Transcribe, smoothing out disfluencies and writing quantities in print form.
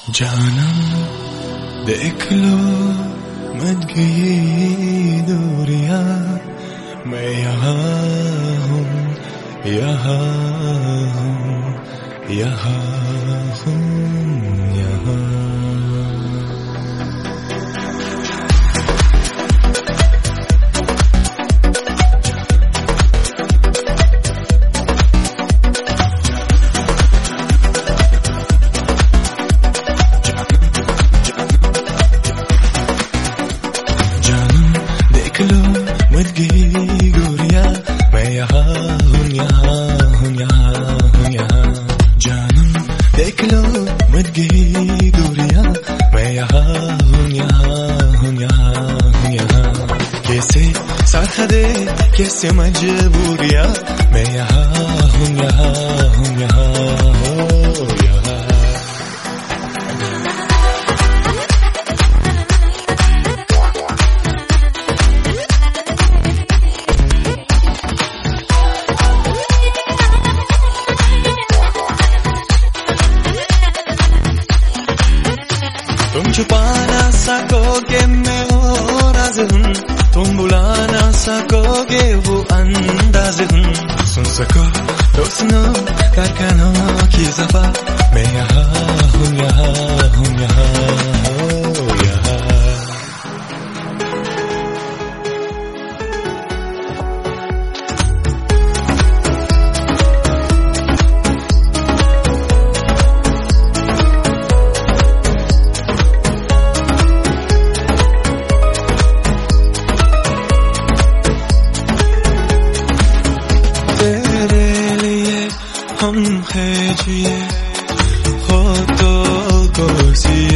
जानम देख लो मत गई दूरियां, मैं यहाँ हूँ, यहाँ हूँ, यहाँ हूँ, यहाँ। देख लो मत गई गोरियां, मैं यहाँ हूँ, यहाँ हूँ, यहाँ हूँ, यहाँ। जानम देख लो मत गई गोरियां, मैं यहाँ हूँ, यहाँ हूँ, यहाँ हूँ, यहाँ। कैसे साथ दे कैसे मजबूरियां, मैं यहाँ हूँ, यहाँ हूँ, यहाँ हो यहाँ। तुम छुपा ना सकोगे मैं वो राज हूँ, तुम बुला ना सकोगे वो अंदाज हूँ। सुन सको तो सुनो कारखानों की ज़बां, मैं यहाँ हूँ, यहाँ हूँ, यहाँ हो यहाँ। हम है जिए हो तो कोसी